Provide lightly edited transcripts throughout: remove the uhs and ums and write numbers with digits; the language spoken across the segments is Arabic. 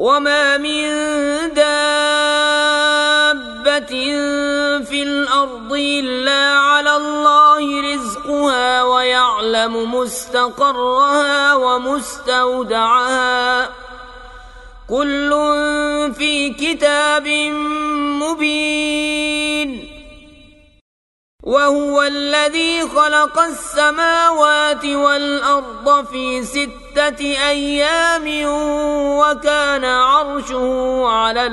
وما من دابة في الأرض إلا على الله رزقها ويعلم مستقرها ومستودعها كل في كتاب مبين. وهو الذي خلق السماوات والأرض في 6 أيام وكان عرشه على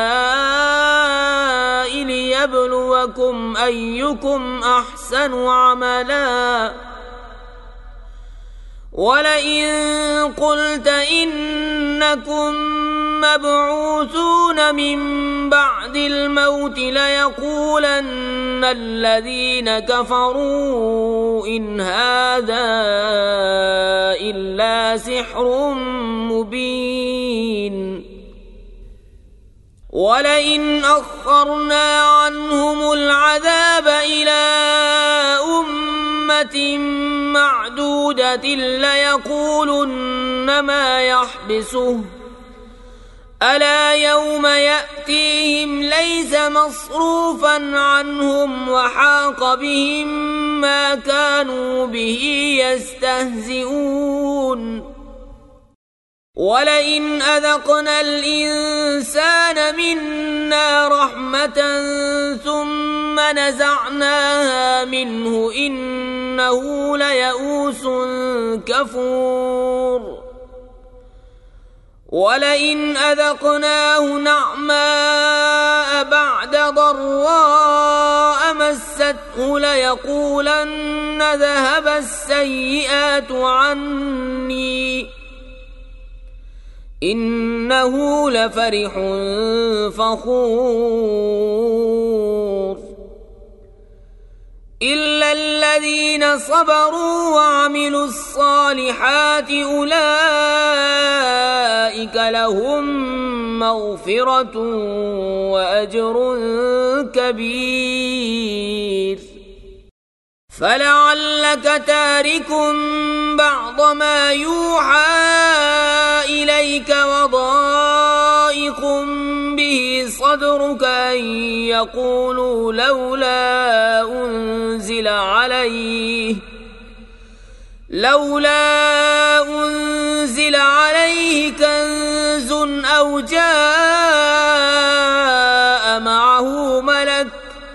الماء ليبلوكم أيكم أحسن عملا. ولئن قلت إنكم مبعوثون من بعد الموت ليقولن الذين كفروا إن هذا إلا سحر مبين. ولئن أخرنا عنهم العذاب إلى أمة معدودة ليقولن ما يحبسه ألا يوم يأتيهم ليس مصروفا عنهم وحاق بهم ما كانوا به يستهزئون. ولئن أذقنا الإنسان منا رحمة ثم نزعناها منه إنه ليئوس كفور. ولئن أذقناه نعماء بعد ضراء مسته ليقولن ذهب السيئات عني إنه لفرح فخور. إلا الذين صبروا وعملوا الصالحات أولئك لهم مغفرة وأجر كبير. فلعلك تارك بعض ما يوحى إليك وضائق به صدرك أن يقولوا لولا أنزل عليه كنز أو جاء معه ملك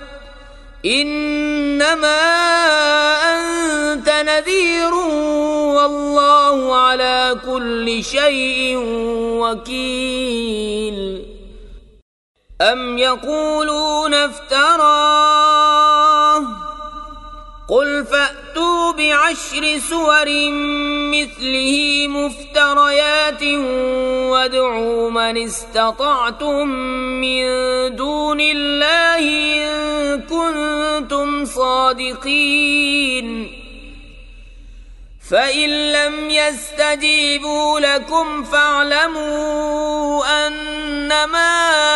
إنما أنت نذير والله على كل شيء وكيل. أم يقولون افتراه قل فأتوا ب10 سور مثله مفتريات وادعوا من استطعتم من دون الله إن كنتم صادقين. فإن لم يستجيبوا لكم فاعلموا أنما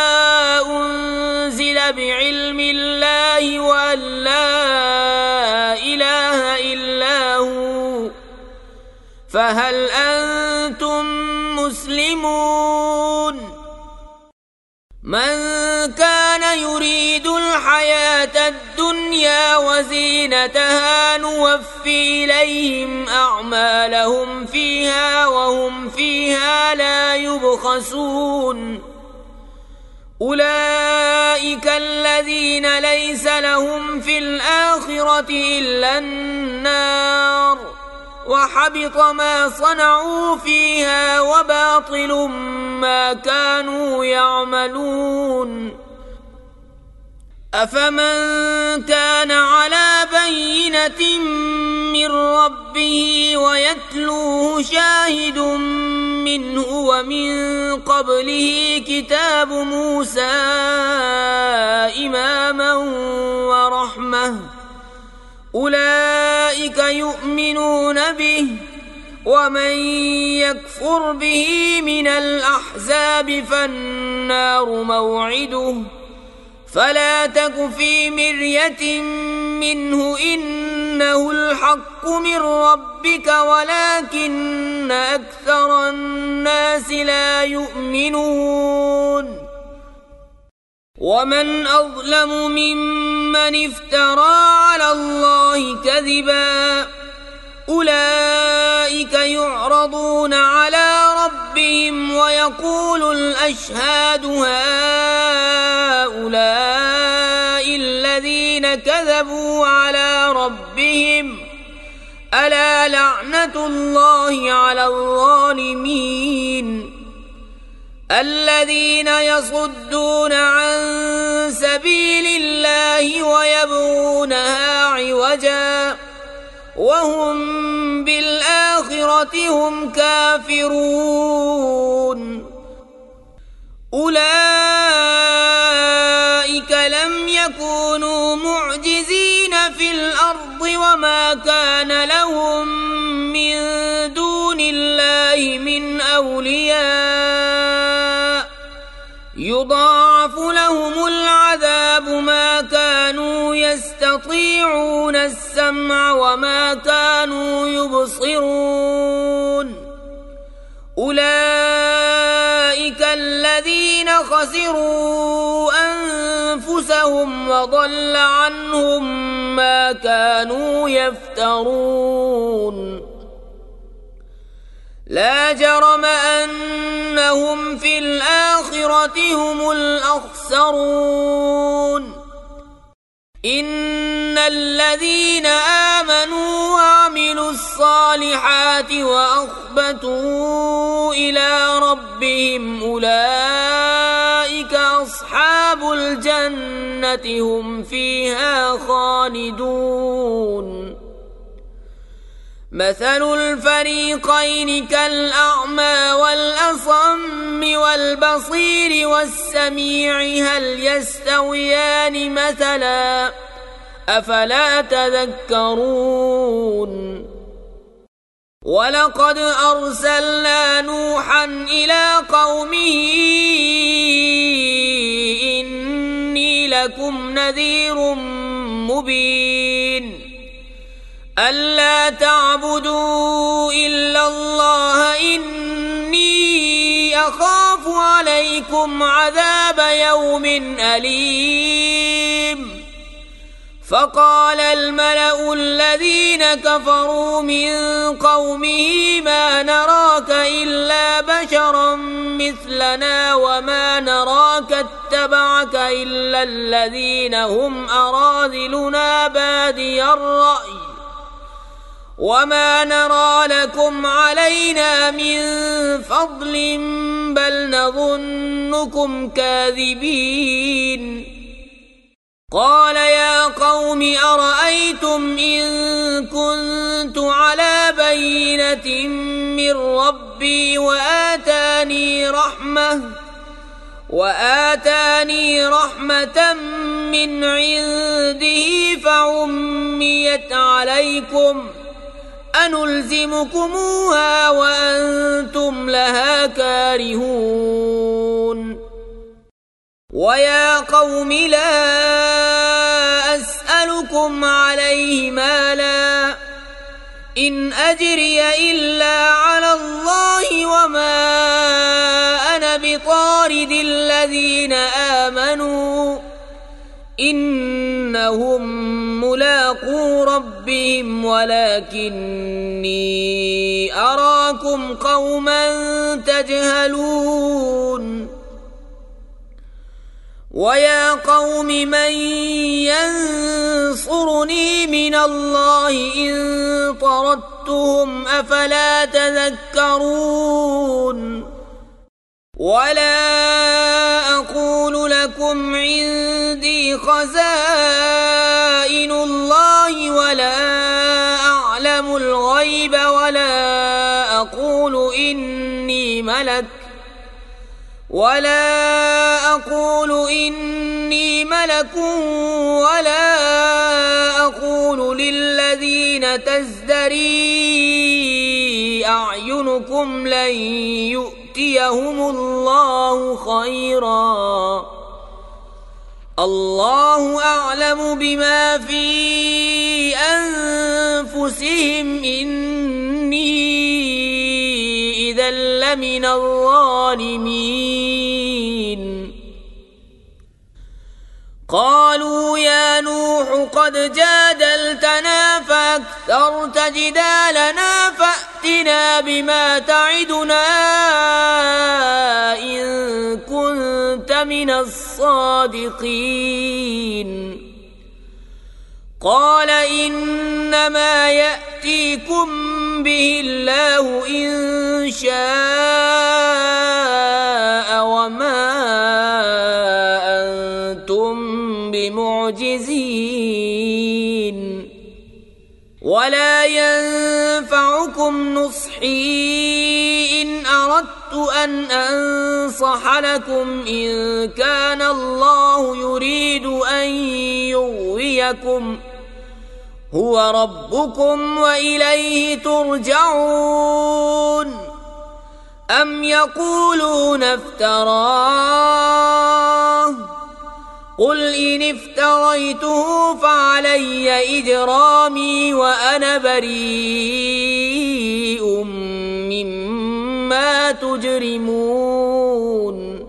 أنزل بعلم الله وأن لا إله إلا هو فهل أنتم مسلمون؟ من كان يريد الحياة الدنيا وزينتها نوفي إليهم أعمالهم فيها وهم فيها لا يبخسون. أولئك الذين ليس لهم في الآخرة إلا النار وحبط ما صنعوا فيها وباطل ما كانوا يعملون. أفمن كان على بينة من ربه ويتلوه شاهد منه ومن قبله كتاب موسى إماما ورحمة أولئك يؤمنون به ومن يكفر به من الأحزاب فالنار موعده فلا تك في مرية منه إن إنه الحق من ربك ولكن أكثر الناس لا يؤمنون ومن أظلم ممن افترى على الله كذبا أولئك يعرضون على ربهم ويقول الأشهاد هؤلاء الذين كذبوا على ربهم ألا لعنة الله على الظالمين الذين يصدون عن سبيل الله ويبغونها عوجا وهم بالآخرة هم كافرون أولئك لم يكونوا معجزين في الأرض وما كان لهم من دون الله من أولياء يضاعف لهم العذاب ما كانوا يستطيعون السمع وما كانوا يبصرون أولئك الذين خسروا أنفسهم وضل عنهم ما كانوا يفترون لا جرم أنهم في الآخرة هم الأخسرون إن الذين آمنوا وعملوا الصالحات وأخبتوا إلى ربهم أولئك أصحاب الجنة هم فيها خالدون مثل الفريقين كالأعمى والأصم والبصير والسميع هل يستويان مثلا أفلا تذكرون ولقد أرسلنا نوحا إلى قومه إني لكم نذير مبين ألا تعبدوا إلا الله إني أخاف عليكم عذاب يوم أليم فقال الملأ الذين كفروا من قومه ما نراك إلا بشرا مثلنا وما نراك اتبعك إلا الذين هم أراذلنا بادي الرأي وما نرى لكم علينا من فضل بل نظنكم كاذبين قال يا قوم أرأيتم إن كنت على بينة من ربي وآتاني رحمة من عنده فعميت عليكم أنلزمكموها وأنتم لها كارهون ويا قوم لا أسألكم عليه مالا إن أجري إلا على الله وما أنا بطارد الذين آمنوا إنهم ملاقو ربهم ولكني أراكم قوما تجهلون ويا قوم من ينصرني من الله إن طردتهم أفلا تذكرون ولا أقول لكم عندي خزائن الله ولا أعلم الغيب ولا أقول إني ملك ولا أقول للذين تزدري أعينكم لن يؤتيهم الله خيرا الله أعلم بما في أنفسهم بهم إني إذا لمن الظالمين. قالوا يا نوح قد جادلتنا فأكثرت جدالنا فأتنا بما تعدنا إن كنت من الصادقين. قال إنما يأتيكم به الله إن شاء وما أنتم بمعجزين ولا ينفعكم نصحي إن أردت أن أنصح لكم إن كان الله يريد أن يغويكم هو ربكم وإليه ترجعون. أم يقولون افتراه قل إن افتريته فعلي إجرامي وأنا بريء مما تجرمون.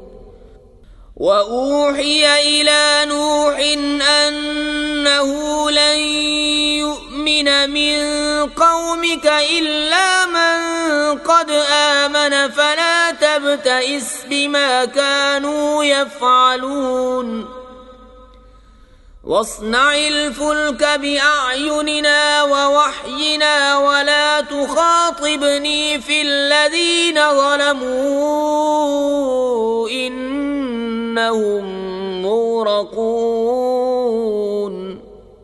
وأوحي إلى نوح أنه لن يؤمن من قومك إلا من قد آمن فلا تبتئس بما كانوا يفعلون. واصنع الفلك بأعيننا ووحينا ولا تخاطبني في الذين ظلموا إنهم مغرقون.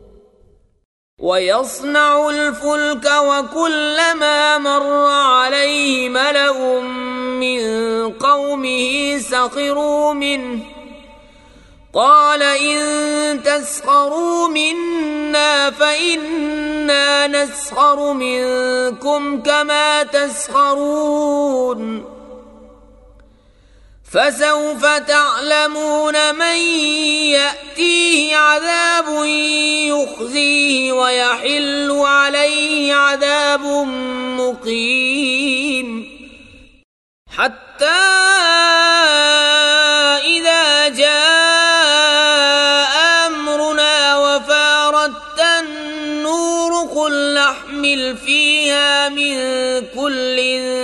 ويصنع الفلك وكلما مر عليه ملأ من قومه سخروا منه قال إن تسخروا منا فإنا نسخر منكم كما تسخرون. فسوف تعلمون من يأتيه عذاب يخزيه ويحل عليه عذاب مقيم. حتى إذا جاء أمرنا وفارت النور قل نحمل فيها من كل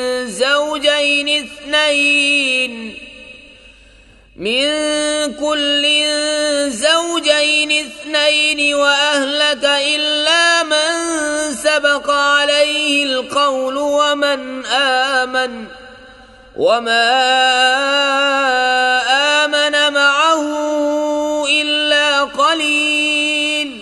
زوجين اثنين وأهلك إلا من سبق عليه القول ومن آمن وما آمن معه إلا قليل.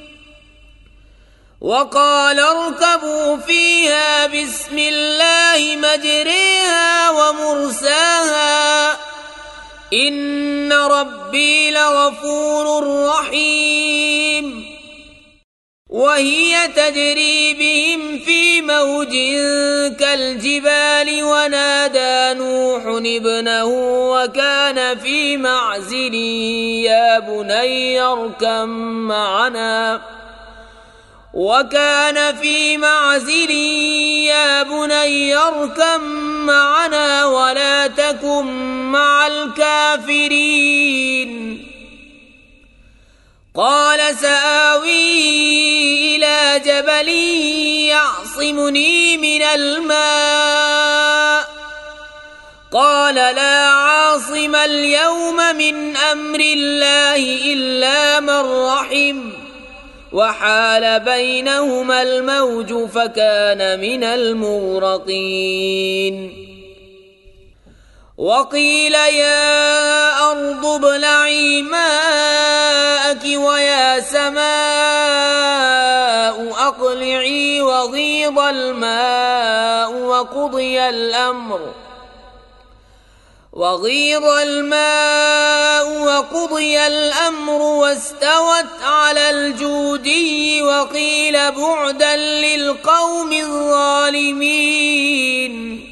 وقال اركبوا فيها بسم الله مجريها ومرساها إن ربي لغفور رحيم. وهي تجري بهم في موج كالجبال ونادى نوح ابنه وكان في معزل يا بني اركب معنا ولا تكن مع الكافرين. قال سآوي إلى جبل يعصمني من الماء قال لا عاصم اليوم من أمر الله إلا من رحم وحال بينهما الموج فكان من المغرقين. وقيل يا أرض ابلعي ماءك ويا سماء أقلعي وغيض الماء وقضي الأمر واستوت على الجودي وقيل بعدا للقوم الظالمين.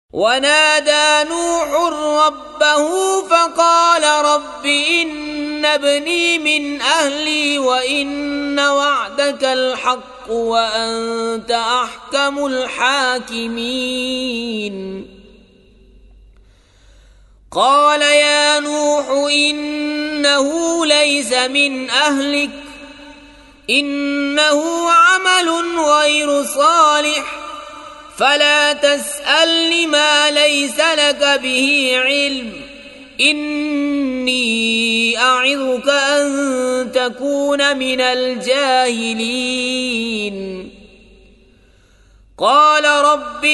ونادى نوح ربه فقال رب إن ابني من أهلي وإن وعدك الحق وأنت أحكم الحاكمين. قال يا نوح إنه ليس من أهلك إنه عمل غير صالح فلا تسألني ما ليس لك به علم إني أعظك أن تكون من الجاهلين. قال رب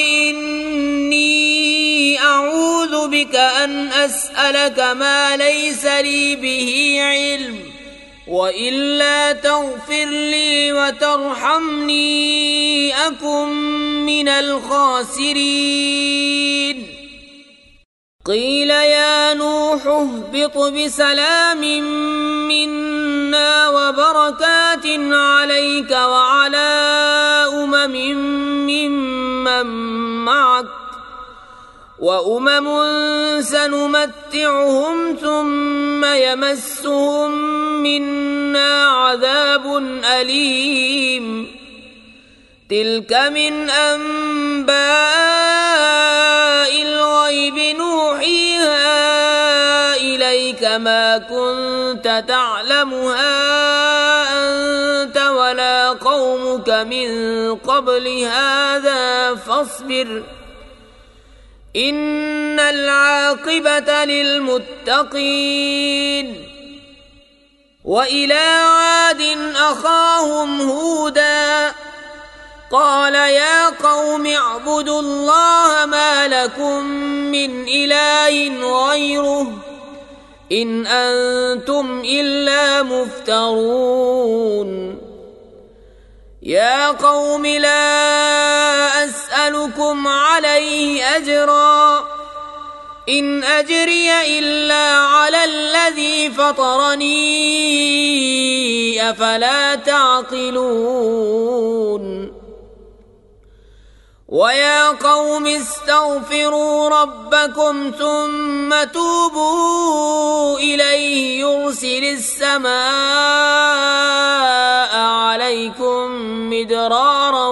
إني أعوذ بك أن أسألك ما ليس لي به علم وإلا تغفر لي وترحمني أكن من الخاسرين. قيل يا نوح اهبط بسلام منا وبركات عليك وعلى ممن معك وأمم سنمتعهم ثم يمسهم منا عذاب أليم. تلك من أنباء الغيب نوحيها إليك ما كنت تعلمها أنت ولا قومك من قبل هذا فاصبر إن العاقبة للمتقين. وإلى عاد أخاهم هودا قال يا قوم اعبدوا الله ما لكم من إله غيره إن أنتم إلا مفترون. يا قوم لا أسألكم عليه أجرا إن أجري إلا على الذي فطرني أفلا تعقلون. ويا قوم استغفروا ربكم ثم توبوا إليه يرسل السماء عليكم مدرارا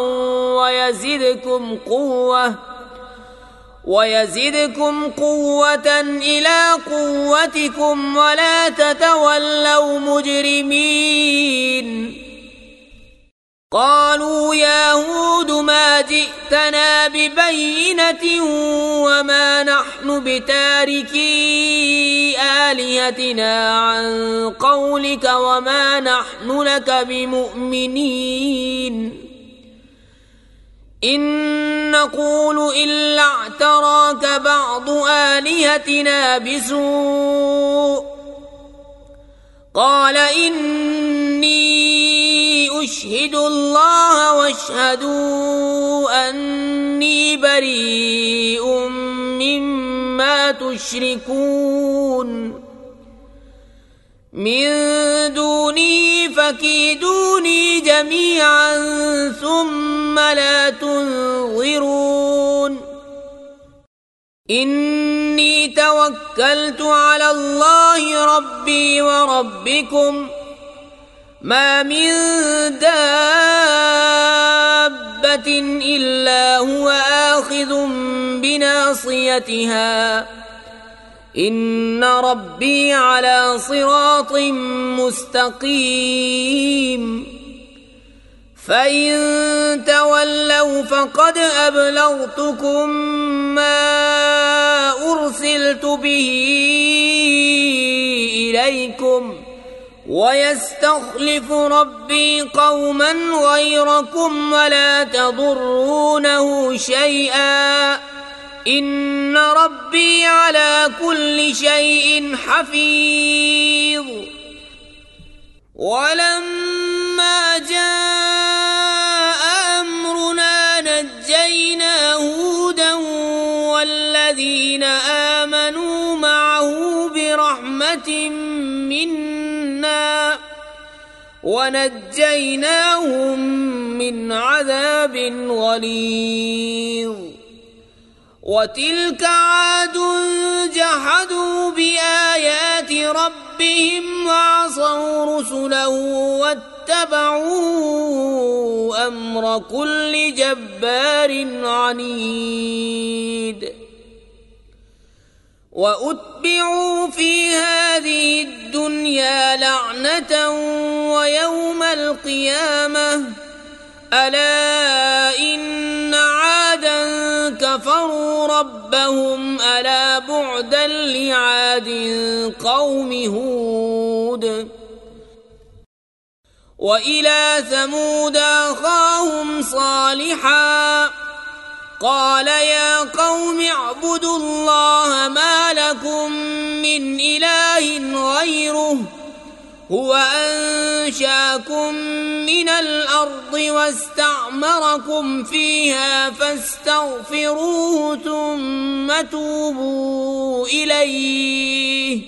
ويزدكم قوة إلى قوتكم ولا تتولوا مجرمين. قالوا يا هود ما جئتنا ببينة وما نحن بتاركي آلهتنا عن قولك وما نحن لك بمؤمنين إن نقول إلا اعتراك بعض آلهتنا بسوء. قال إني أشهد الله واشهدوا أني بريء مما تشركون من دونه فكيدوني جميعا ثم لا تنظرون. إني توكلت على الله ربي وربكم ما من دابة إلا هو آخذ بناصيتها إن ربي على صراط مستقيم. فإن تولوا فقد أبلغتكم ما أرسلت به إليكم ويستخلف ربي قوما غيركم ولا تضرونه شيئا إن ربي على كل شيء حفيظ. ولما جاء أمرنا نجينا هودا والذين آمنوا معه برحمة منا ونجيناهم من عذاب غليظ. وتلك عاد جحدوا بآيات ربهم ربهم وعصوا رسله واتبعوا أمر كل جبار عنيد وأتبعوا في هذه الدنيا لعنة ويوم القيامة ألا إن عادا كفروا ربهم ألا بعدا لعاد قوم هود وإلى ثمود أخاهم صالحا قال يا قوم اعبدوا الله ما لكم من إله غيره هو أنشأكم من الأرض واستعمركم فيها فاستغفروه ثم توبوا إليه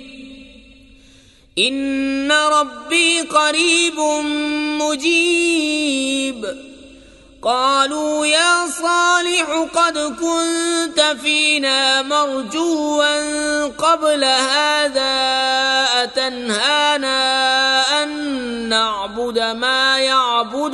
إن ربي قريب مجيب قالوا يا صالح قد كنت فينا مرجوا قبل هذا أتنهانا أن نعبد ما يعبد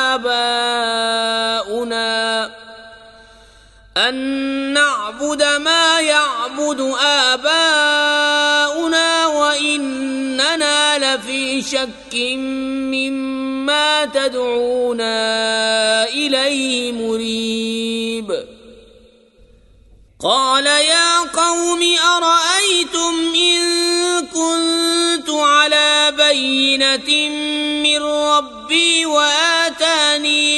آباؤنا وإننا لفي شك مما تدعونا إليه مريب قال يا قوم أرأيتم إن كنت على بينة من ربي وآتاني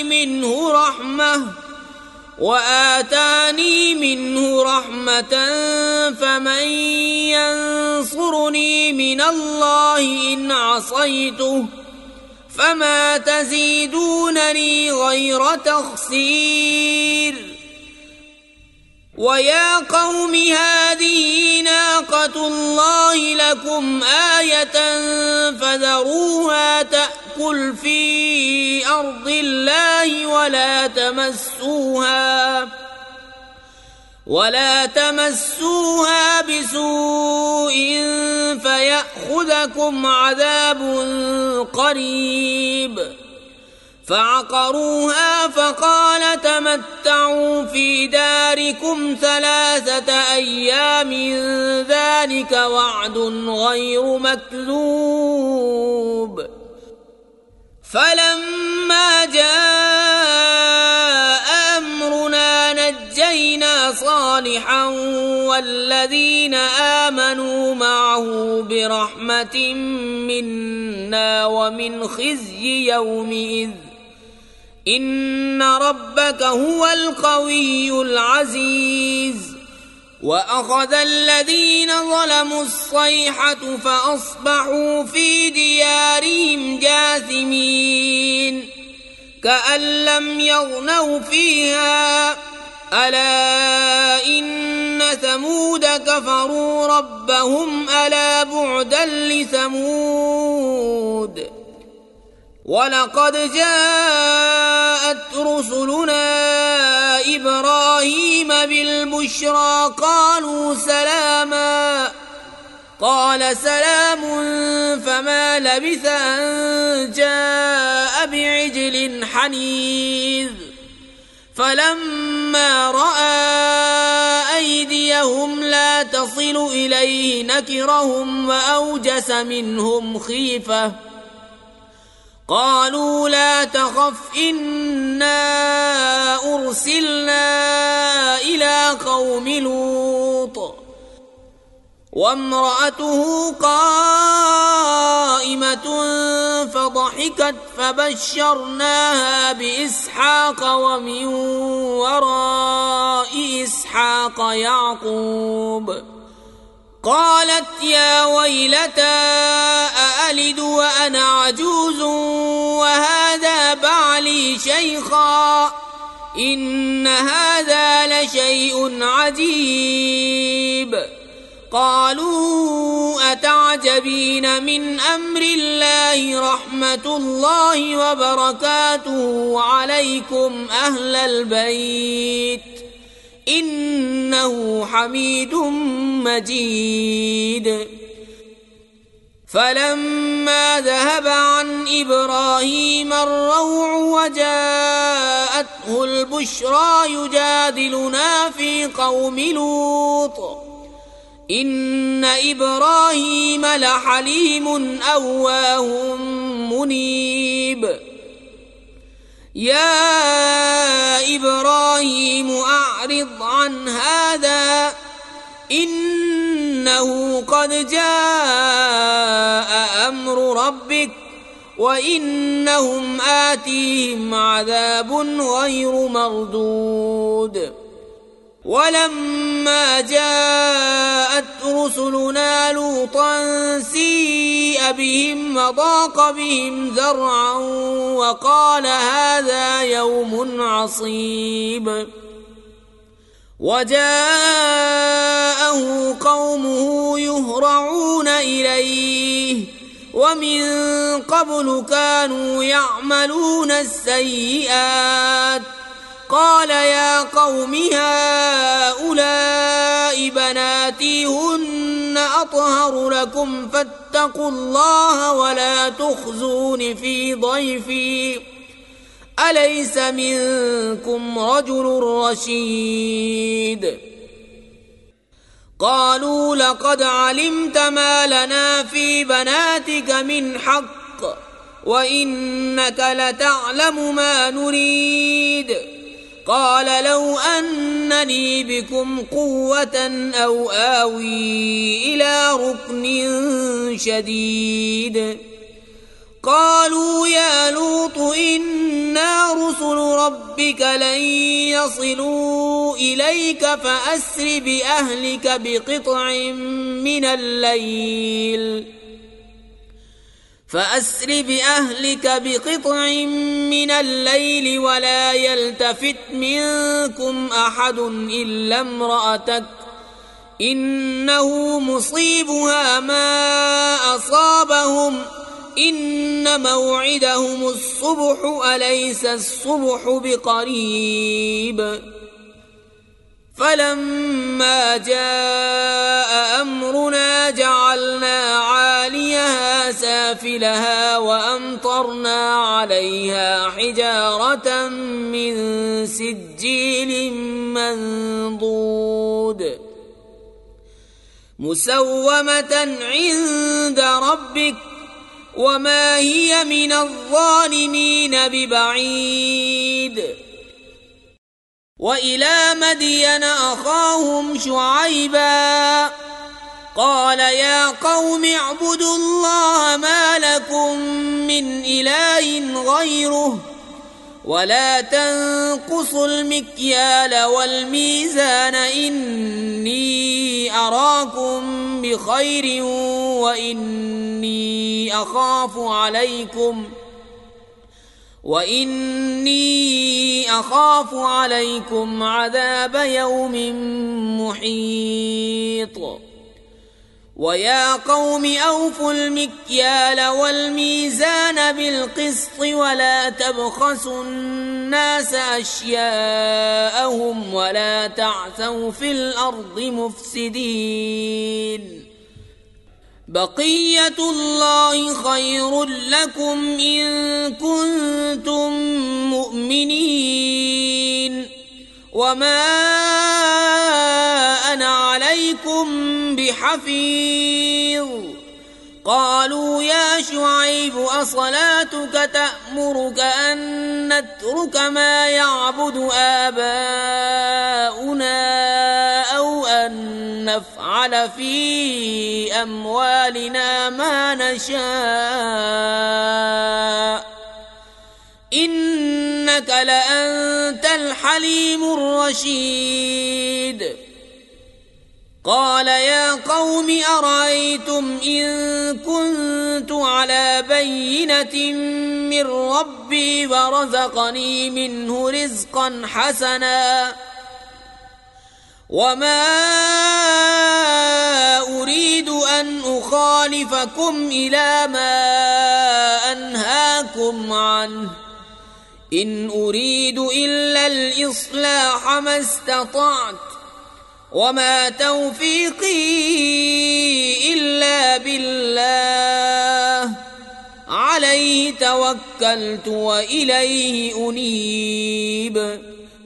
منه رحمة فمن ينصرني من الله إن عصيته فما تزيدونني غير تخسير ويا قوم هذه ناقة الله لكم آية فذروها تأكل في أرض الله ولا تمسوها بسوء فيأخذكم عذاب قريب فعقروها فقال تمتعوا في داركم 3 أيام ذلك وعد غير مكذوب فلما جاء أمرنا نجينا صالحا والذين آمنوا معه برحمة منا ومن خزي يومئذ إن ربك هو القوي العزيز وأخذ الذين ظلموا الصيحة فأصبحوا في ديارهم جاثمين كأن لم يغنوا فيها ألا إن ثمود كفروا ربهم ألا بعدا لثمود ولقد جاءت رسلنا إبراهيم بالبشرى قالوا سلاما قال سلام فما لبث أن جاء بعجل حنيذ فلما رأى أيديهم لا تصل إليه نكرهم وأوجس منهم خيفة قالوا لا تخف إنا أرسلنا إلى قوم لوط وامرأته قائمة فضحكت فبشرناها بإسحاق ومن وراء إسحاق يعقوب قالت يا ويلتى أألد وأنا عجوز وهذا بعلي شيخا إن هذا لشيء عجيب قالوا أتعجبين من أمر الله رحمة الله وبركاته عليكم أهل البيت إنه حميد مجيد فلما ذهب عن إبراهيم الروع وجاءته البشرى يجادلنا في قوم لوط إن إبراهيم لحليم أواه منيب يا إبراهيم أعرض عن هذا إنه قد جاء أمر ربك وإنهم آتيهم عذاب غير مردود ولما جاءت رسلنا لوطا سيء بهم وضاق بهم ذرعا وقال هذا يوم عصيب وجاءه قومه يهرعون إليه ومن قبل كانوا يعملون السيئات قال يا قوم هؤلاء بناتي هن أطهر لكم فاتقوا الله ولا تخزون في ضيفي أليس منكم رجل رشيد قالوا لقد علمت ما لنا في بناتك من حق وإنك لتعلم ما نريد قال لو أنني بكم قوة أو آوي إلى ركن شديد قالوا يا لوط إنا رسل ربك لن يصلوا إليك فأسر بأهلك بقطع من الليل ولا يلتفت منكم أحد إلا امرأتك إنه مصيبها ما أصابهم إن موعدهم الصبح أليس الصبح بقريب فلما جاء أمرنا جعلنا عاليها سافلها وأمطرنا عليها حجارة من سجيل منضود مسومة عند ربك وما هي من الظالمين ببعيد وإلى مدين أخاهم شعيبا قال يا قوم اعبدوا الله ما لكم من إله غيره ولا تنقصوا المكيال والميزان إني أراكم بخير وإني أخاف عليكم عذاب يوم محيط ويا قوم أوفوا المكيال والميزان بالقسط ولا تبخسوا الناس أشياءهم ولا تعثوا في الأرض مفسدين بقية الله خير لكم إن كنتم مؤمنين وما أنا عليكم بحفيظ قالوا يا شعيب أصلاتك تأمرك أن نترك ما يعبد آباؤنا أو أن نفعل في أموالنا ما نشاء إنك لأنت الحليم الرشيد قال يا قوم أرأيتم إن كنت على بينة من ربي ورزقني منه رزقا حسنا وما أريد أن أخالفكم إلى ما أنهاكم عنه إن أريد إلا الإصلاح ما استطعت وما توفيقي إلا بالله عليه توكلت وإليه أنيب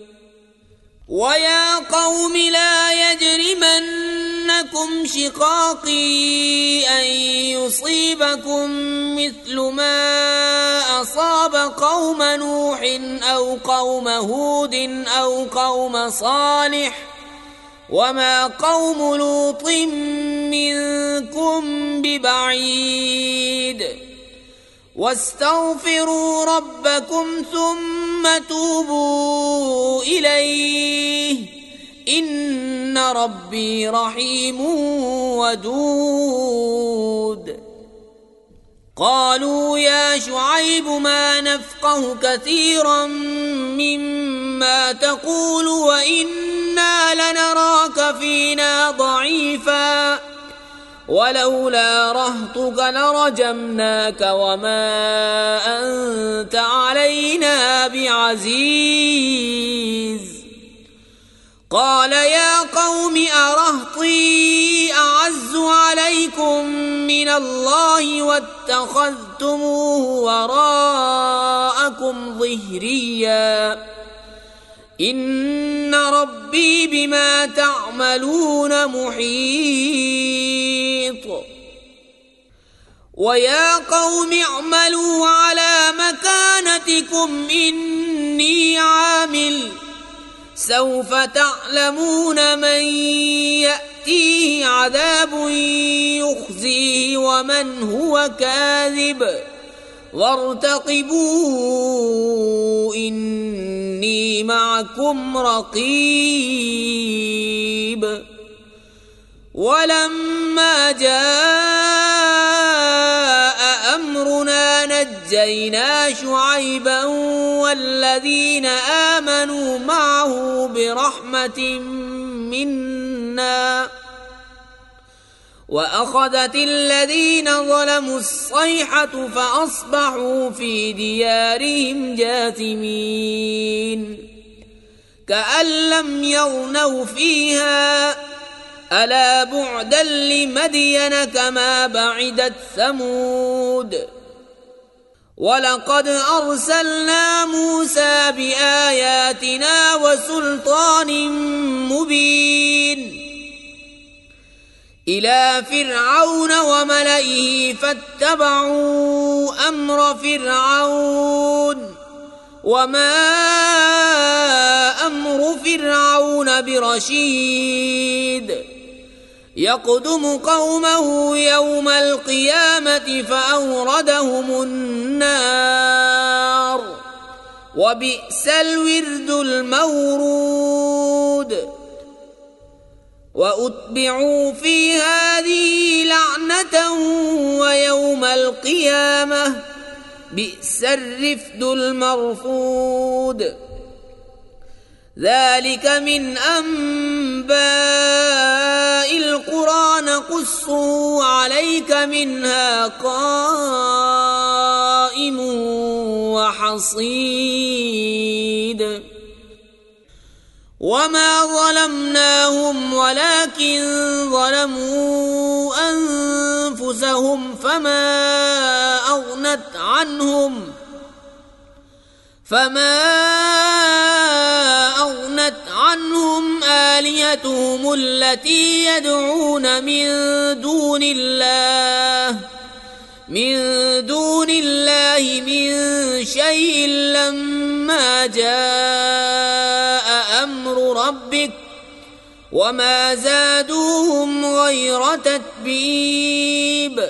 ويا قوم لا يجرمنكم شقاقي أن يصيبكم مثل ما أصاب قوم نوح أو قوم هود أو قوم صالح وما قوم لوط منكم ببعيد واستغفروا ربكم ثم توبوا إليه إن ربي رحيم ودود قالوا يا شعيب ما نفقه كثيرا مما تقول وإنا لنراك فينا ضعيفا ولولا رهطك لرجمناك وما أنت علينا بعزيز قال يا قوم أرهطي أعز عليكم من الله واتخذتموه وراءكم ظهريا إن ربي بما تعملون محيط ويا قوم اعملوا على مكانتكم إني عامل سوف تعلمون من يأتيه عذاب يخزيه ومن هو كاذب وارتقبوا إني معكم رقيب ولما جاء أمرنا نجينا شعيبا والذين آمنوا معه برحمة منا وأخذت الذين ظلموا الصيحة فأصبحوا في ديارهم جاثمين كأن لم يغنوا فيها ألا بعدا لمدين كما بعدت ثمود ولقد أرسلنا موسى بآياتنا وسلطان مبين إلى فرعون وملئه فاتبعوا أمر فرعون وما أمر فرعون برشيد يقدم قومه يوم القيامة فأوردهم النار وبئس الورد المورود وأتبعوا في هذه لعنة ويوم القيامة بئس الرفد المرفود ذلك من أنباء القرى نقصه عليك منها قائم وحصيد وما ظلمناهم ولكن ظلموا أنفسهم فما أغنت عنهم آلهتهم التي يدعون من دون الله من شيء لما جاء أمر ربك وما زادوهم غير تتبيب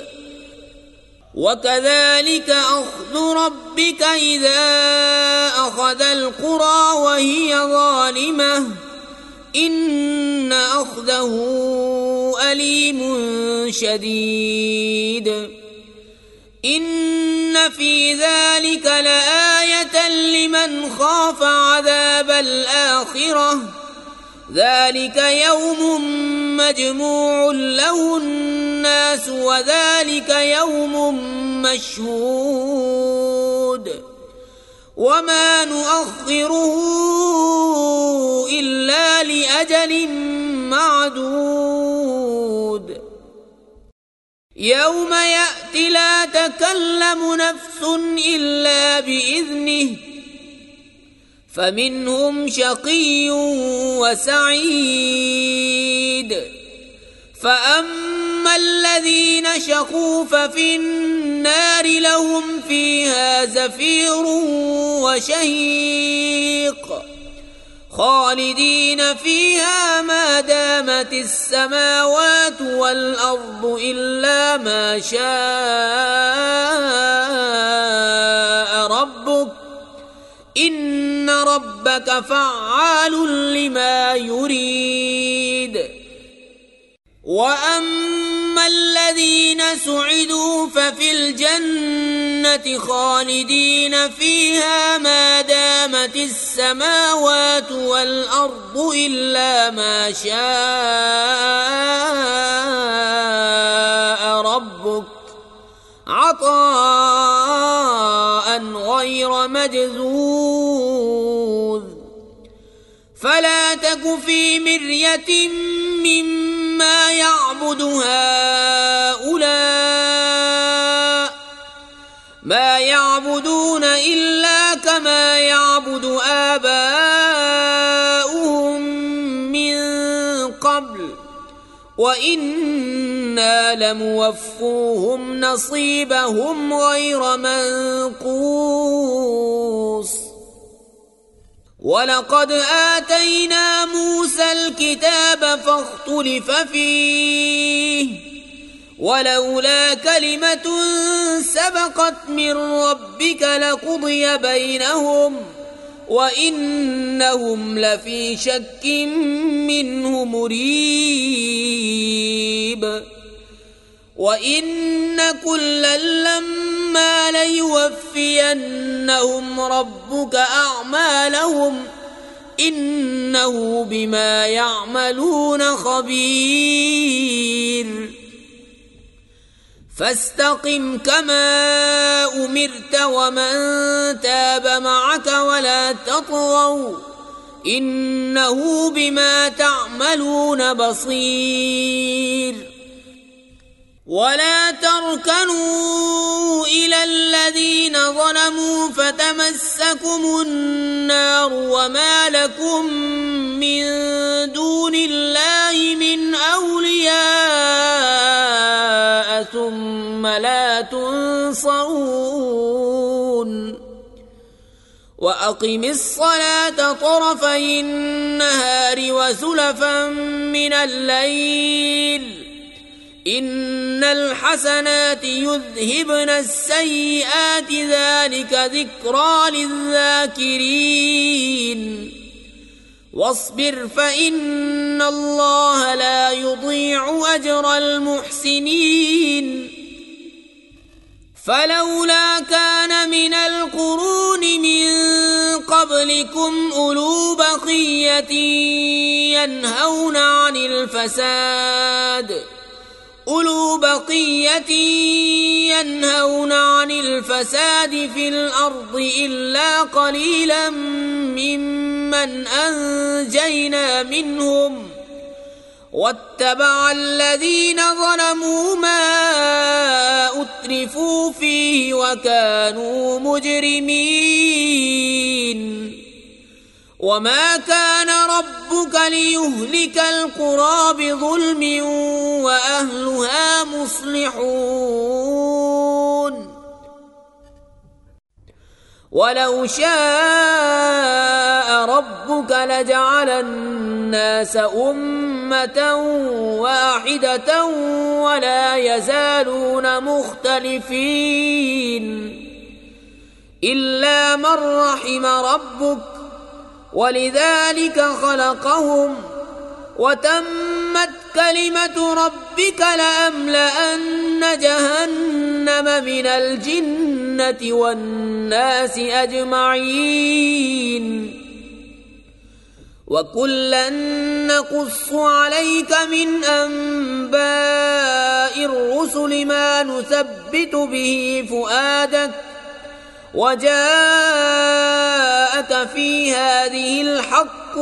وكذلك أخذ ربك إذا أخذ القرى وهي ظالمة إن أخذه أليم شديد إن في ذلك لآية لمن خاف عذاب الآخرة ذلك يوم مجموع له الناس وذلك يوم مشهود وما نؤخره إلا لأجل معدود يوم يأتي لا تكلم نفس إلا بإذنه فمنهم شقي وسعيد فأما الذين شقوا ففي النار لهم فيها زفير وشهيق خالدين فيها ما دامت السماوات والأرض إلا ما شاء ربك إن ربك فعال لما يريد وأما الذين سعدوا ففي الجنة خالدين فيها ما دامت السماوات والأرض إلا ما شاء ربك عطاء غير مجذوذ فلا تك في مرية مما يعبد هؤلاء ما يعبدون إلا كما يعبد آباؤهم من قبل وإنا لموفوهم نصيبهم غير منقوص ولقد آتينا موسى الكتاب فاختلف فيه ولولا كلمة سبقت من ربك لقضي بينهم وإنهم لفي شك منه مريب وإن كلا لما ليوفينهم ربك أعمالهم إنه بما يعملون خبير فاستقم كما أمرت ومن تاب معك ولا تطغوا إنه بما تعملون بصير ولا تركنوا إلى الذين ظلموا فتمسكم النار وما لكم من دون الله من أولياء ثم لا تنصرون وأقم الصلاة طرفي النهار وزلفا من الليل إن الحسنات يذهبن السيئات ذلك ذكرى للذاكرين واصبر فإن الله لا يضيع أجر المحسنين فلولا كان من القرون من قبلكم أولو بقية ينهون عن الفساد في الأرض إلا قليلا ممن أنجينا منهم واتبع الذين ظلموا ما أترفوا فيه وكانوا مجرمين وما كان ربك ليهلك القرى بظلم وأهلها مصلحون ولو شاء ربك لجعل الناس أمة واحدة ولا يزالون مختلفين إلا من رحم ربك ولذلك خلقهم وتمت كلمة ربك لأملأن جهنم من الجنة والناس أجمعين وكلا نقص عليك من أنباء الرسل ما نثبت به فؤادك وجاءك في هذه الحق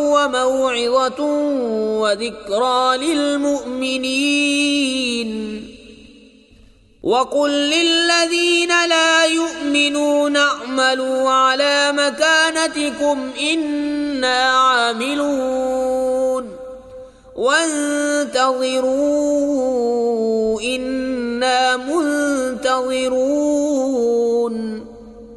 وموعظة وذكرى للمؤمنين وقل للذين لا يؤمنون اعملوا على مكانتكم إنا عاملون وانتظروا إنا منتظرون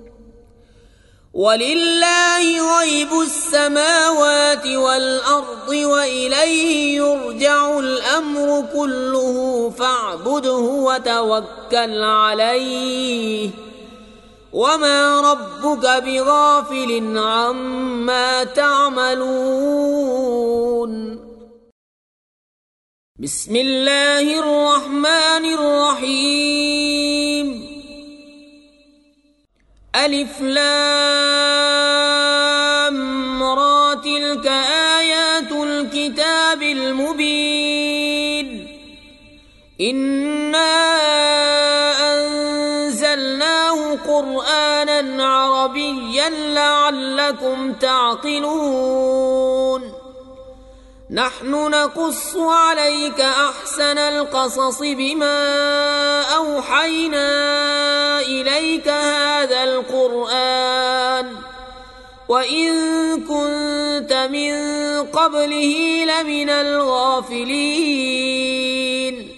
ولله غيب السماوات والأرض وإليه يرجع الأمر كله فاعبده وتوكل عليه وما ربك بغافل عما تعملون. بسم الله الرحمن الرحيم. ألف لام را تلك آيات الكتاب المبين إنا أنزلناه قرآنا عربيا لعلكم تعقلون. نحن نقص عليك أحسن القصص بما أوحينا إليك هذا القرآن وإن كنت من قبله لمن الغافلين.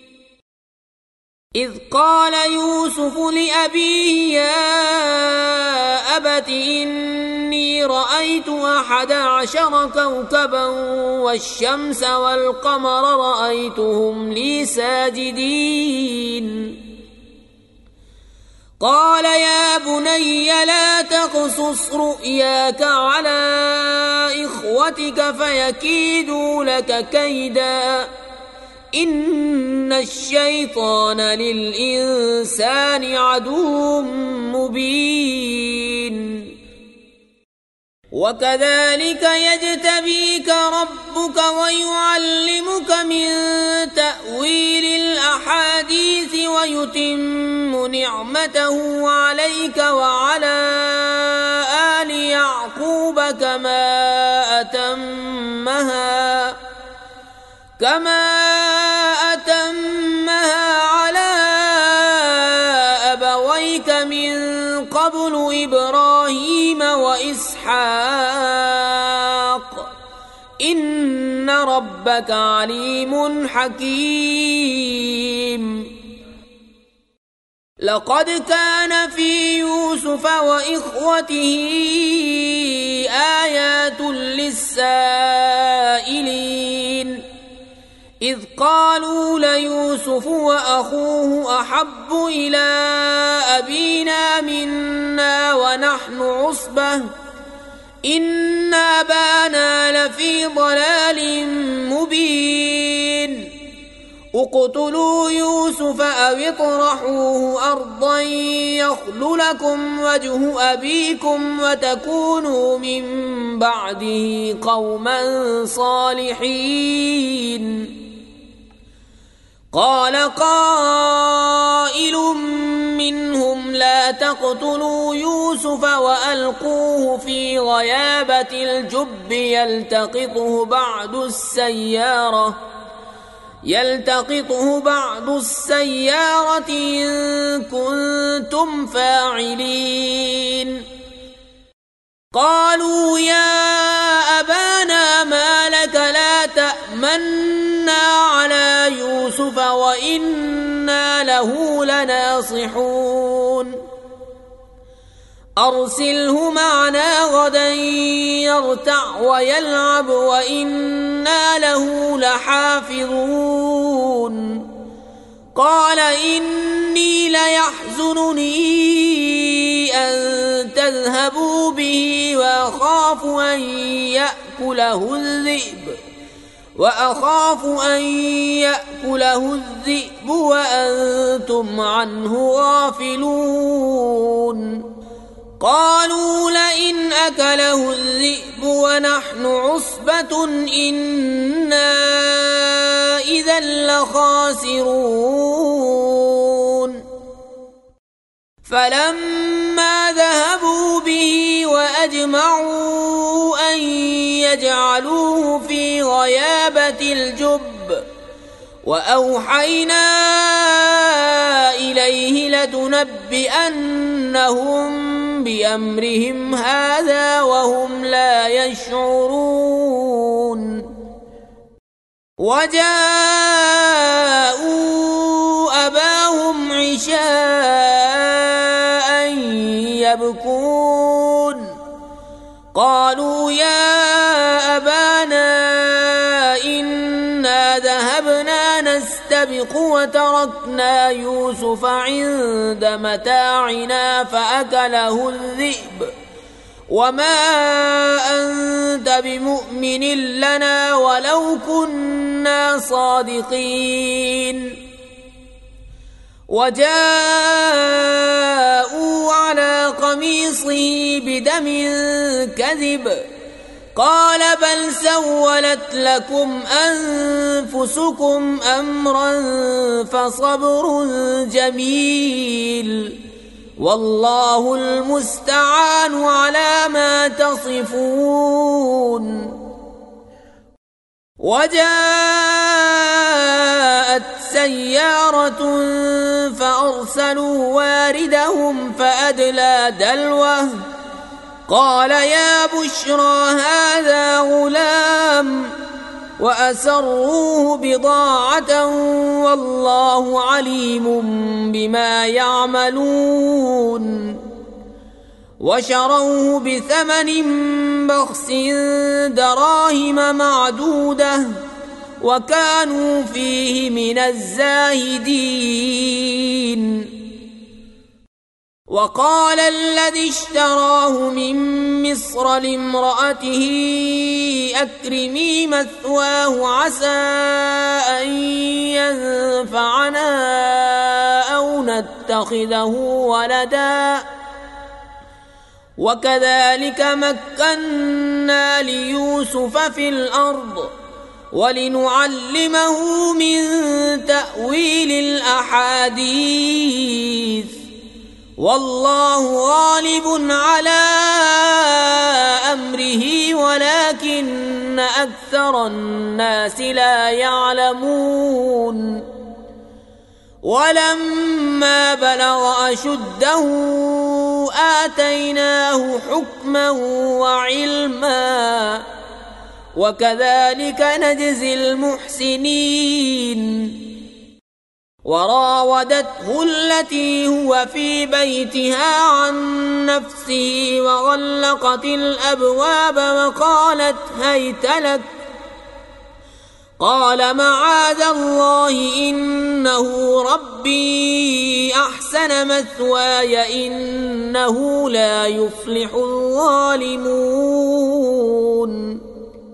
إذ قال يوسف لأبيه يا أبت إني رأيت 11 كوكبا والشمس والقمر رأيتهم لي ساجدين. قال يا بني لا تقصص رؤياك على إخوتك فيكيدوا لك كيدا إن الشيطان للإنسان عدو مبين. وكذلك يجتبيك ربك ويعلمك من تأويل الأحاديث ويتم نعمته عليك وعلى آل يعقوب كما أتمها على أبويك من قبل إبراهيم وإسحاق إن ربك عليم حكيم. لقد كان في يوسف وإخوته آيات للسائلين إذ قالوا ليوسف وأخوه أحب إلى أبينا منا ونحن عصبة إن أبانا لفي ضلال مبين. اقتلوا يوسف أو اطرحوه أرضا يخل لكم وجه أبيكم وتكونوا من بعده قوما صالحين. قال قائل منهم لا تقتلوا يوسف وألقوه في غيابة الجب يلتقطه بعض السيارة إن كنتم فاعلين. قالوا يا أبانا ما لك لا تأمنا على يوسف وإنا له لناصحون. أرسله معنا غدا يرتع ويلعب وإنا له لحافظون. قال إني ليحزنني أن تذهبوا به وأخاف أن يأكله الذئب وأنتم عنه غافلون. قالوا لئن أكله الذئب ونحن عصبة إنا إذا لخاسرون. فلما ذهبوا به وأجمعوا أن يجعلوه في غيابة الجب وأوحينا لتنبئنهم بأمرهم هذا وهم لا يشعرون وجاءوا أباهم عشاء يبكون قالوا يا أبانا إنا ذهبنا نستبق وتركنا يوسف عند متاعنا فأكله الذئب وما أنت بمؤمن لنا ولو كنا صادقين وجاءوا على قميصه بدم كذب قال بل سولت لكم أنفسكم أمرا فصبر جميل والله المستعان على ما تصفون وجاءت سيارة فأرسلوا واردهم فأدلى دلوه قال يا بشرى هذا غلام وأسروه بضاعة والله عليم بما يعملون وشروه بثمن بخس دراهم معدودة وكانوا فيه من الزاهدين وقال الذي اشتراه من مصر لامرأته أكرمي مثواه عسى أن ينفعنا أو نتخذه ولدا وكذلك مكنا ليوسف في الأرض ولنعلمه من تأويل الأحاديث والله غالب على أمره ولكن أكثر الناس لا يعلمون ولما بلغ أشده آتيناه حكما وعلما وكذلك نجزي المحسنين وراودته التي هو في بيتها عن نفسه وغلقت الأبواب وقالت هيت لك قال معاذ الله إنه ربي أحسن مثواي إنه لا يفلح الظالمون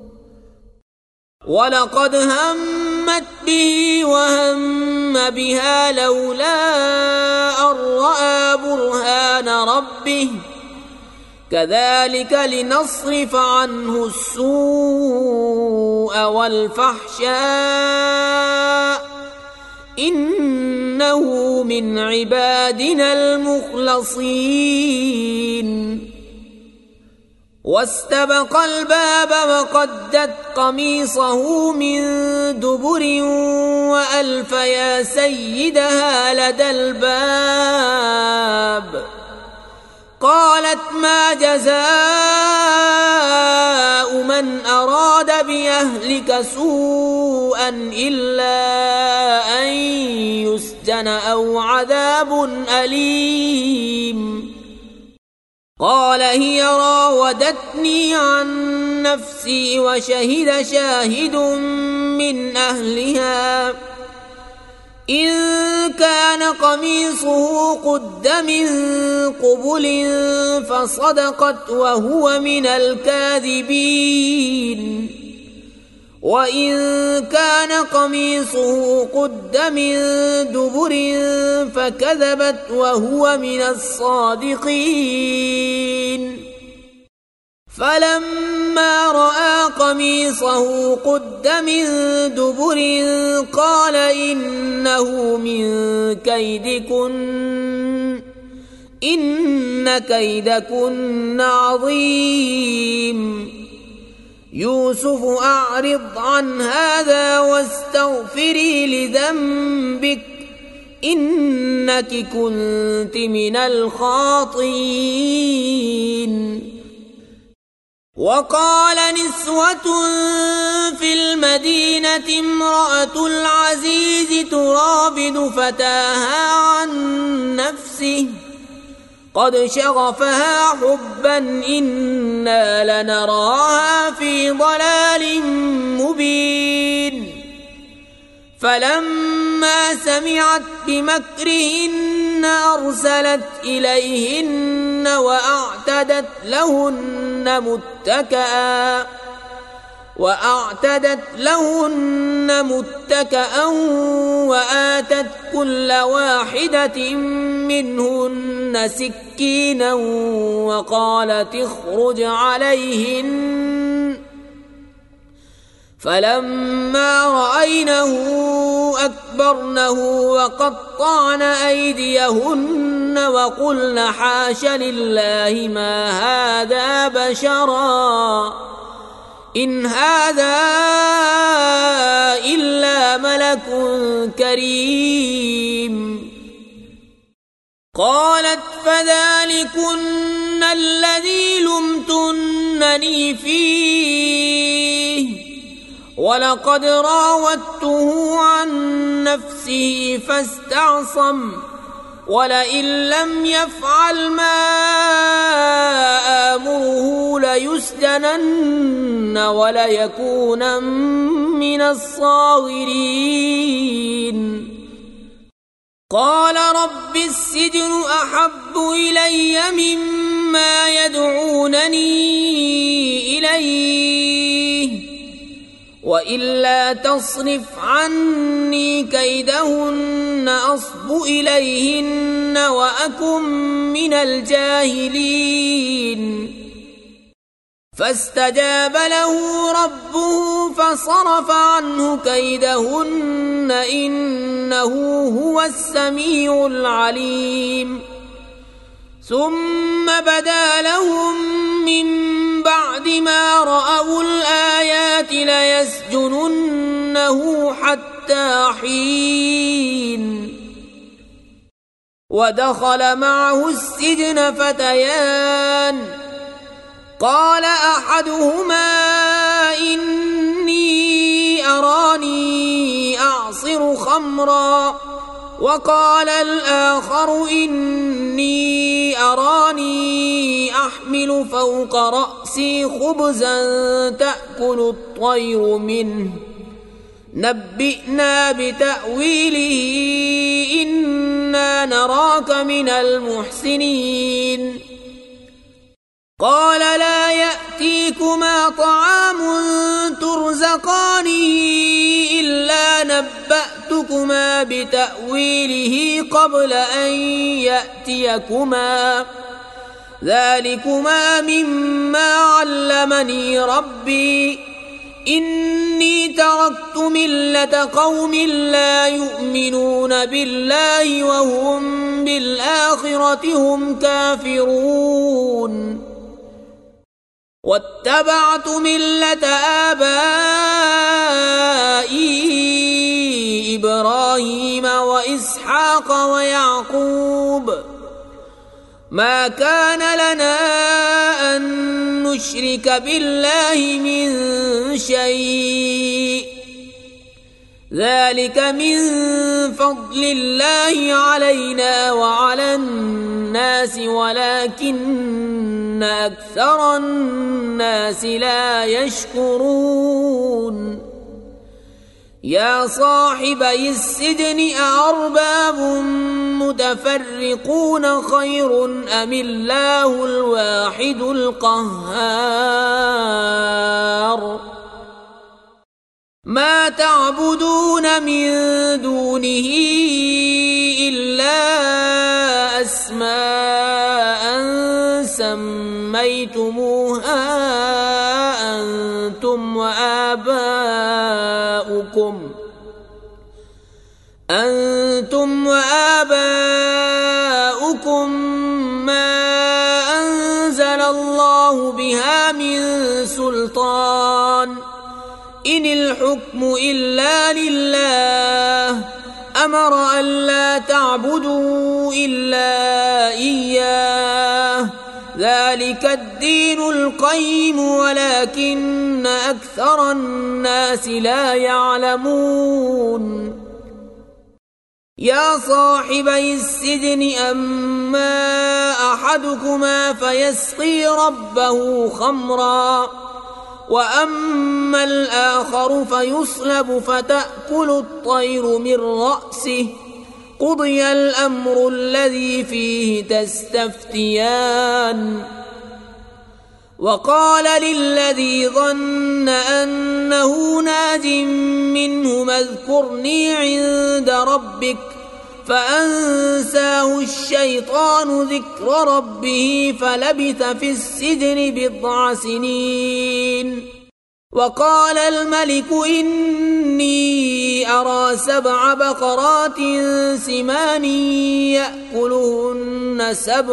ولقد همت به وهم بها لولا أن رأى برهان ربه كذلك لنصرف عنه السوء والفحشاء إنه من عبادنا المخلصين واستبق الباب وقدت قميصه من دبر وألف يا سيدها لدى الباب قالت ما جزاء من أراد بأهلك سوءا إلا أن يسجن أو عذاب أليم قال هي راودتني عن نفسي وشهد شاهد من أهلها إن كان قميصه قد من قبل فصدقت وهو من الكاذبين وإن كان قميصه قد من دبر فكذبت وهو من الصادقين فلما رأى قميصه قد من دبر قال إنه من كيدكن إن كيدكن عظيم يوسف أعرض عن هذا واستغفري لذنبك إنك كنت من الخاطئين. وقال نسوة في المدينة امرأة العزيز تراود فتاها عن نفسه قد شغفها حبا إنا لنراها في ضلال مبين. فلما سمعت بمكرهن أرسلت إليهن وأعتدت لهن متكأ وآتت كل واحدة منهن سكينا وقالت اخرج عليهن. فلما رأينه أكبرنه وقطعن أيديهن وقلن حاش لله ما هذا بشرا إن هذا إلا ملك كريم. قالت فذلكن الذي لمتنني فيه ولقد راودته عن نفسه فاستعصم ولئن لم يفعل ما آمره ليسجنن وليكونن من الصاغرين. قال رب السجن أحب إلي مما يدعونني إليه وإلا تصرف عني كيدهن أصب إليهن وأكن من الجاهلين. فاستجاب له ربه فصرف عنه كيدهن إنه هو السميع العليم. ثم بدا لهم من بعد ما رأوا الآيات ليسجننه حتى حين. ودخل معه السجن فتيان قال أحدهما إني أراني أعصر خمرا وقال الآخر إني أراني أحمل فوق رأسي خبزا تأكل الطير منه نبئنا بتأويله إنا نراك من المحسنين. قال لا يأتيكما طعام ترزقانه إلا نبأتكما بتأويله قبل أن يأتيكما ذلكما مما علمني ربي إني تركت ملة قوم لا يؤمنون بالله وهم بالآخرة هم كافرون واتبعت ملة آبائي إبراهيم وإسحاق ويعقوب ما كان لنا أن نشرك بالله من شيء ذلك من فضل الله علينا وعلى الناس ولكن أكثر الناس لا يشكرون. يا صاحبي السجن أأرباب متفرقون خير أم الله الواحد القهار. ما تعبدون من دونه إلا أسماء سميتموها أنتم وآباؤكم ما أنزل الله بها من سلطان إن الحكم إلا لله أمر ألا تعبدوا إلا إياه ذلك الدين القيم ولكن أكثر الناس لا يعلمون يا صاحبي السجن أما أحدكما فيسقي ربه خمرا وأما الآخر فيصلب فتأكل الطير من رأسه قضي الأمر الذي فيه تستفتيان وقال للذي ظن أنه ناج منهما اذكرني عند ربك فأنساه الشيطان ذكر ربه فلبث في السجن 9 سنين وقال الملك إني أرى 7 بقرات سمان يأكلهن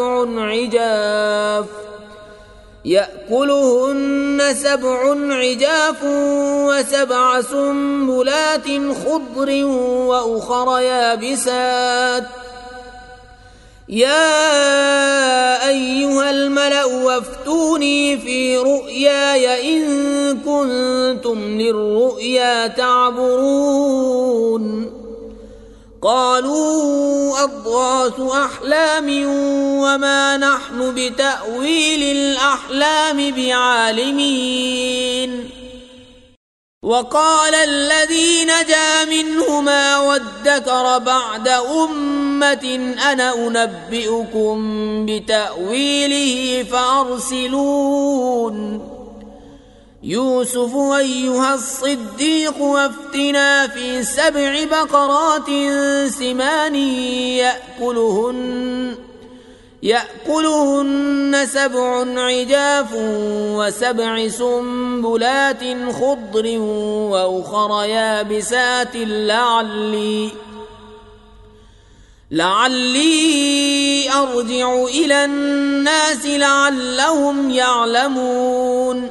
سبع عجاف و7 سنبلات خضر وأخر يابسات يا أيها الملأ وافتوني في رؤياي إن كنتم للرؤيا تعبرون قالوا أضغاث أحلام وما نحن بتأويل الأحلام بعالمين وقال الذي نجا منهما وادكر بعد أمة أنا أنبئكم بتأويله فأرسلون يوسف أيها الصديق وافتنا في 7 بقرات سمان يأكلهن 7 عجاف و7 سنبلات خضر وأخر يابسات لعلي أرجع إلى الناس لعلهم يعلمون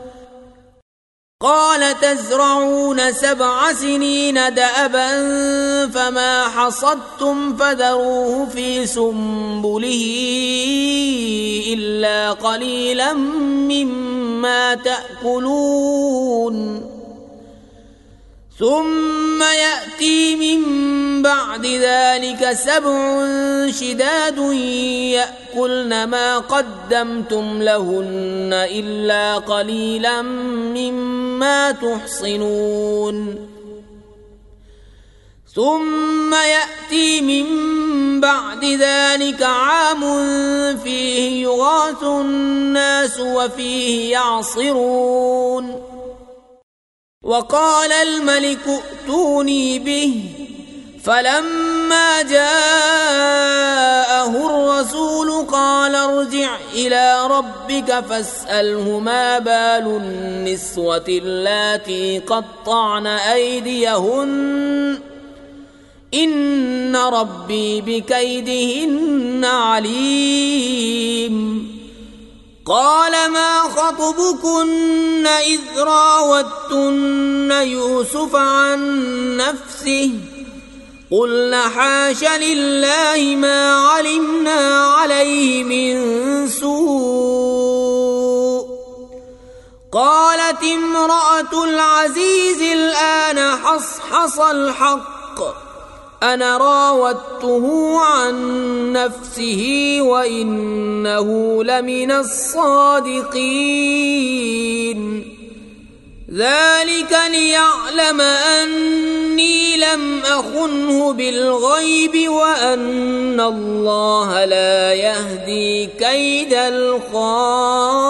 قال تزرعون 7 سنين دأبا فما حصدتم فذروه في سنبله إلا قليلا مما تأكلون ثم يأتي من بعد ذلك 7 شداد يأكلن ما قدمتم لهن إلا قليلا مما تحصنون ثم يأتي من بعد ذلك عام فيه يغاث الناس وفيه يعصرون وقال الملك ائتوني به فلما جاءه الرسول قال ارجع إلى ربك فاسأله ما بال النسوة اللاتي قطعن أيديهن إن ربي بكيدهن عليم قال ما خطبكن إذ راوتن يوسف عن نفسه قلنا حاش لله ما علمنا عليه من سوء قالت امرأة العزيز الآن حصحص الحق أنا راودته عن نفسه وإنه لمن الصادقين ذلك ليعلم أني لم أخنه بالغيب وأن الله لا يهدي كيد الخائنين